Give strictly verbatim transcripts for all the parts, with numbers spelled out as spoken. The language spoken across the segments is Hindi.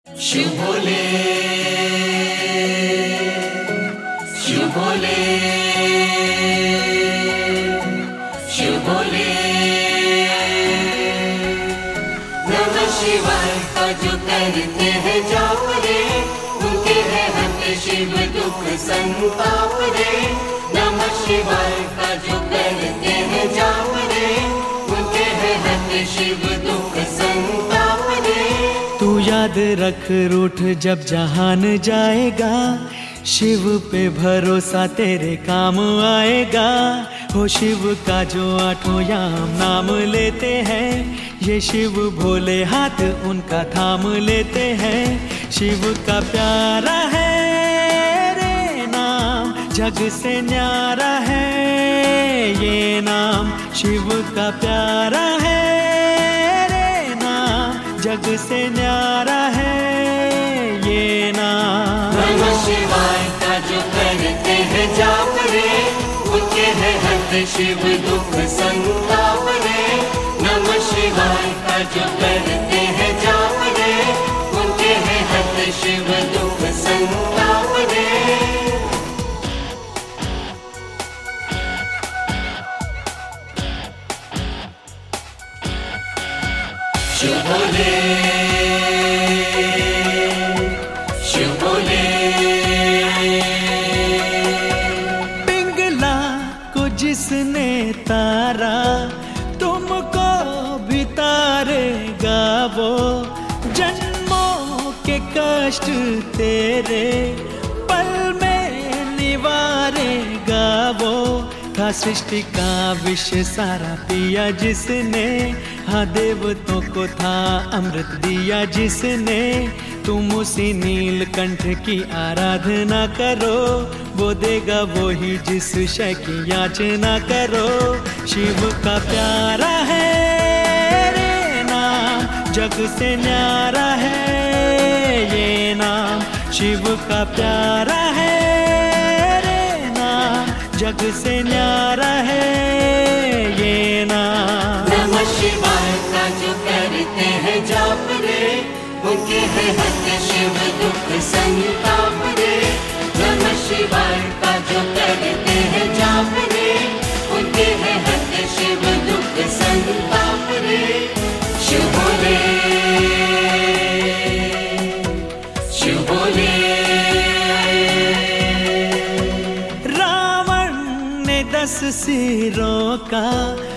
शिव भोले, शिव भोले, शिव भोले। नमः शिवाय का जो करते हैं जाप रे, उनके है हट शिव दुख संताप रे। नमः शिवाय का जो करते हैं जाप रे, उनके है हट शिव दुख संताप रे। तू याद रख रूठ जब जहान जाएगा, शिव पे भरोसा तेरे काम आएगा। हो शिव का जो आठों याम नाम लेते हैं, ये शिव भोले हाथ उनका थाम लेते हैं। शिव का प्यारा है रे नाम, जग से न्यारा है ये नाम। शिव का प्यारा है रे नाम, जग से न्यारा है ये नाम। नमः शिवाय का जो करते हैं जाप रे, उनके है हट शिव दुख संताप रे। नमः शिवाय का जो करते हैं जाप रे, उनके है हट शिव दुख संताप रे। शिव भोले, शिव भोले। पिंगला को जिसने तारा, तुमको भी तारेगा वो। जन्मों के कष्ट तेरे पल में निवारेगा वो। था सृष्टि का विष सारा पिया जिसने, हाँ देवतों को था अमृत दिया जिसने। तुम उसी नीलकंठ की आराधना करो, वो देगा वो ही जिस शय की याचना करो। शिव का प्यारा है रे नाम, जग से न्यारा है ये नाम। शिव का प्यारा है रे नाम, जग से न्यारा है ये नाम। नमः शिवाय का जो करते हैं जाप रे, उनके है हट शिव दुख संताप रे। नमः शिवाय का जो करते हैं जाप रे, उनके है हट शिव दुख संताप रे। शिव भोले, शिव भोले। रावण ने दस सिरों का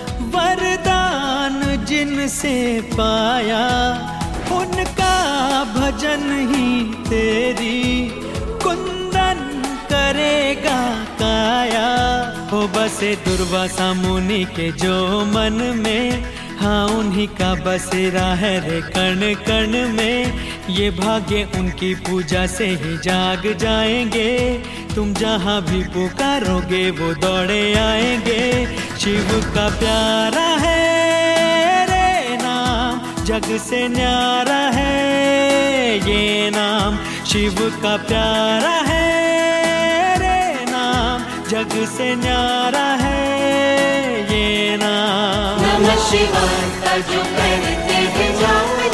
वरदान जिनसे पाया, उनका भजन ही तेरी कुंदन करेगा काया। हो बसे दुर्वासा मुनि के जो मन में, हाँ उन्हीं का बसेरा है रे कण कण में। ये भाग्य उनकी पूजा से ही जाग जाएंगे, तुम जहाँ भी पुकारोगे वो दौड़े आएंगे। शिव का प्यारा है रे नाम, जग से न्यारा है ये नाम। शिव का प्यारा है रे नाम, जग से न्यारा है ये नाम। नमः शिवाय का जो करते हैं जाप